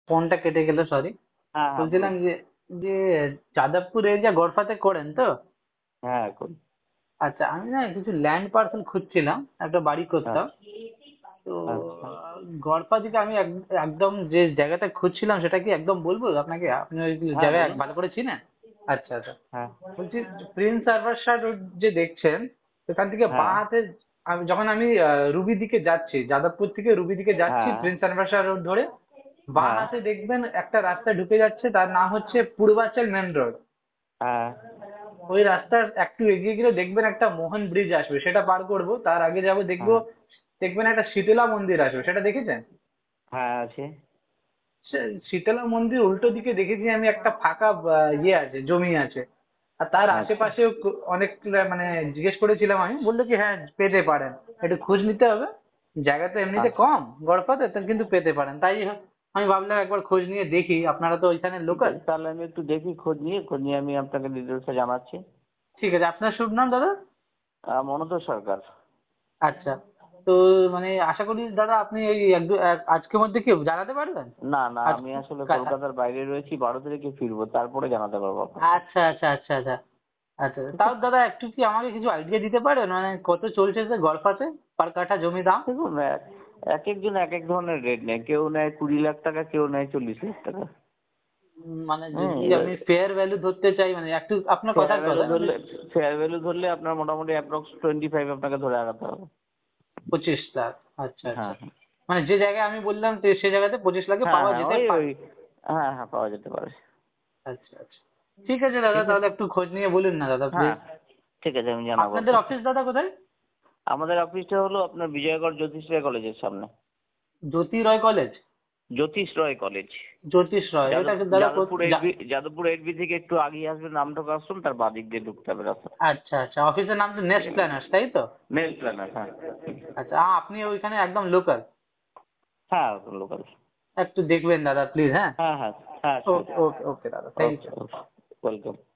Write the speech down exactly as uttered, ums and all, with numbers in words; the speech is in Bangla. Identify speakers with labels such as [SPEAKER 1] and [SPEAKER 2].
[SPEAKER 1] ফোনটা কেটে গেল, সরি।
[SPEAKER 2] হ্যাঁ হ্যাঁ
[SPEAKER 1] বলছিলাম
[SPEAKER 2] বলুন।
[SPEAKER 1] যে যে যাদবপুর এরিয়া গড়ফাতে করেন তো?
[SPEAKER 2] হ্যাঁ এখন।
[SPEAKER 1] আচ্ছা, আমি না কিছু ল্যান্ড পার্সেল খুঁজছিলাম, একটা বাড়ি করতাম।
[SPEAKER 2] আচ্ছা
[SPEAKER 1] তো
[SPEAKER 2] আচ্ছা।
[SPEAKER 1] আহ, গড়পা থেকে আমি এক- একদম যে জায়গাটা খুঁজছিলাম সেটা কি একদম বলবো আপনাকে? আপনি ওই
[SPEAKER 2] হ্যাঁ
[SPEAKER 1] জায়গায়
[SPEAKER 2] বলুন।
[SPEAKER 1] ভালো করে চিনেন? আচ্ছা আচ্ছা।
[SPEAKER 2] হ্যাঁ
[SPEAKER 1] বলছি, প্রিন্স সার্ভার রোড যে দেখছেন, সেখান থেকে বাঁ
[SPEAKER 2] হ্যাঁ
[SPEAKER 1] হাতে, আমি যখন আমি আহ, রুবি দিকে যাচ্ছি, যাদবপুর থেকে রুবি দিকে যাচ্ছি
[SPEAKER 2] হ্যাঁ
[SPEAKER 1] প্রিন্স সার্ভার রোড ধরে, বাঁ
[SPEAKER 2] হ্যাঁ
[SPEAKER 1] হাতে দেখবেন একটা রাস্তা ঢুকে যাচ্ছে, তার নাম হচ্ছে পূর্বাচল মেন রোড।
[SPEAKER 2] হ্যাঁ।
[SPEAKER 1] ওই রাস্তার একটু এগিয়ে গেলে দেখবেন একটা মোহন ব্রিজ আসবে, সেটা পার করব, তার আগে যাব, দেখবো
[SPEAKER 2] হ্যাঁ
[SPEAKER 1] দেখবেন একটা শীতলা মন্দির আসবে, সেটা দেখেছেন?
[SPEAKER 2] হ্যাঁ আছে।
[SPEAKER 1] সে শীতলা মন্দির উল্টো দিকে দেখেছি আমি একটা ফাঁকা আহ, ইয়ে আছে, জমি আছে। আর তার
[SPEAKER 2] আচ্ছা
[SPEAKER 1] আশেপাশেও ক- অনেক মানে জিজ্ঞেস করেছিলাম, আমি বললো কি হ্যাঁ পেতে পারেন, একটু খোঁজ নিতে হবে। জায়গা তো এমনিতে
[SPEAKER 2] আচ্ছা।
[SPEAKER 1] কম গড়পাতে, তা কিন্তু পেতে পারেন, তাই আমি ভাবলাম একবার খোঁজ নিয়ে দেখি, আপনারা তো ওইখানে
[SPEAKER 2] ঠিক
[SPEAKER 1] লোকাল।
[SPEAKER 2] আছে, তাহলে আমি একটু দেখি, খোঁজ নিয়ে খোঁজ নিয়ে আমি আপনাকে ডিটেলসটা জানাচ্ছি।
[SPEAKER 1] ঠিক আছে, আপনার শুভ নাম দাদা?
[SPEAKER 2] আহ, মনোজ সরকার।
[SPEAKER 1] আচ্ছা। তো মানে আশা করি দাদা আপনি এই এক দু এক- আজকের মধ্যে কি জানাতে পারবেন?
[SPEAKER 2] না না,
[SPEAKER 1] আজ
[SPEAKER 2] আমি আসলে
[SPEAKER 1] কা-
[SPEAKER 2] কলকাতার বাইরে রয়েছি, বারো তারিখে ফিরবো, তারপরে জানাতে পারবো আপনাকে।
[SPEAKER 1] আচ্ছা আচ্ছা আচ্ছা আচ্ছা। আচ্ছা,
[SPEAKER 2] ঠিক
[SPEAKER 1] তাও
[SPEAKER 2] আছে।
[SPEAKER 1] দাদা একটু কি আমাকে কিছু আইডিয়া দিতে পারেন, মানে কত চলছে যে গড়ফাতে পার কাঠা জমি দাম?
[SPEAKER 2] দেখুন, এক এক একজন এক এক ধরনের রেট নেয়, কেউ নেয় কুড়ি লাখ টাকা, কেউ নেয় চল্লিশ লাখ টাকা।
[SPEAKER 1] উম, মানে
[SPEAKER 2] হুম,
[SPEAKER 1] যদি
[SPEAKER 2] এবার
[SPEAKER 1] আমি ফেয়ার ভ্যালু ধরতে চাই, মানে একটু আপনার
[SPEAKER 2] ফেয়ার
[SPEAKER 1] কথার
[SPEAKER 2] ভ্যালু
[SPEAKER 1] কথা মানে
[SPEAKER 2] ধরলে, ফেয়ার ভ্যালু ধরলে আপনার মোটামুটি অ্যাপ্রক্স টোয়েন্টি ফাইভ আপনাকে ধরে আগাতে হবে।
[SPEAKER 1] পঁচিশ লাখ। আচ্ছা আচ্ছা।
[SPEAKER 2] হ্যাঁ হ্যাঁ
[SPEAKER 1] মানে যে জায়গায় আমি বললাম তো সে জায়গাতে পঁচিশ লাখে
[SPEAKER 2] হ্যাঁ
[SPEAKER 1] পাওয়া
[SPEAKER 2] হ্যাঁ
[SPEAKER 1] যেতে
[SPEAKER 2] ওই
[SPEAKER 1] পারে?
[SPEAKER 2] ওই হ্যাঁ হ্যাঁ, পাওয়া যেতে পারে।
[SPEAKER 1] আচ্ছা আচ্ছা। ঠিক আছে দাদা,
[SPEAKER 2] ঠিক আছে।
[SPEAKER 1] তাহলে একটু খোঁজ নিয়ে বলুন না দাদা
[SPEAKER 2] হ্যাঁ
[SPEAKER 1] প্লিজ।
[SPEAKER 2] ঠিক আছে, আমি জানাবো
[SPEAKER 1] আপনাদের
[SPEAKER 2] আপনাকে।
[SPEAKER 1] অফিস দাদা কোথায়?
[SPEAKER 2] আমাদের অফিসটা হলো আপনার বিজয়গড় জ্যোতিষ রায় কলেজের সামনে।
[SPEAKER 1] জ্যোতি রয় কলেজ?
[SPEAKER 2] জ্যোতিষ রয় কলেজ।
[SPEAKER 1] জ্যোতিষ রয়, এটা
[SPEAKER 2] যাদব
[SPEAKER 1] কি দাদা
[SPEAKER 2] যাদবপুর
[SPEAKER 1] কো-
[SPEAKER 2] এইট
[SPEAKER 1] যা-
[SPEAKER 2] বি যাদবপুর এইট বি থেকে একটু আগিয়ে আসবেন, নামটা আসুন, তার বাদিক দিয়ে ঢুকতে হবে রাস্তা।
[SPEAKER 1] আচ্ছা আচ্ছা, অফিসের নাম তো
[SPEAKER 2] ঠিক
[SPEAKER 1] নেক্সট
[SPEAKER 2] আছে।
[SPEAKER 1] প্ল্যানার্স, তাই তো?
[SPEAKER 2] মেল প্ল্যানার, হ্যাঁ।
[SPEAKER 1] আচ্ছা, আ, আপনি ওইখানে একদম লোকাল?
[SPEAKER 2] হ্যাঁ লোকাল।
[SPEAKER 1] একটু দেখবেন দাদা প্লিজ, হ্যাঁ।
[SPEAKER 2] হ্যাঁ হ্যাঁ হ্যাঁ, শিওর।
[SPEAKER 1] ওকে ওকে ওকে দাদা, thank
[SPEAKER 2] okay
[SPEAKER 1] you.
[SPEAKER 2] Okay, welcome.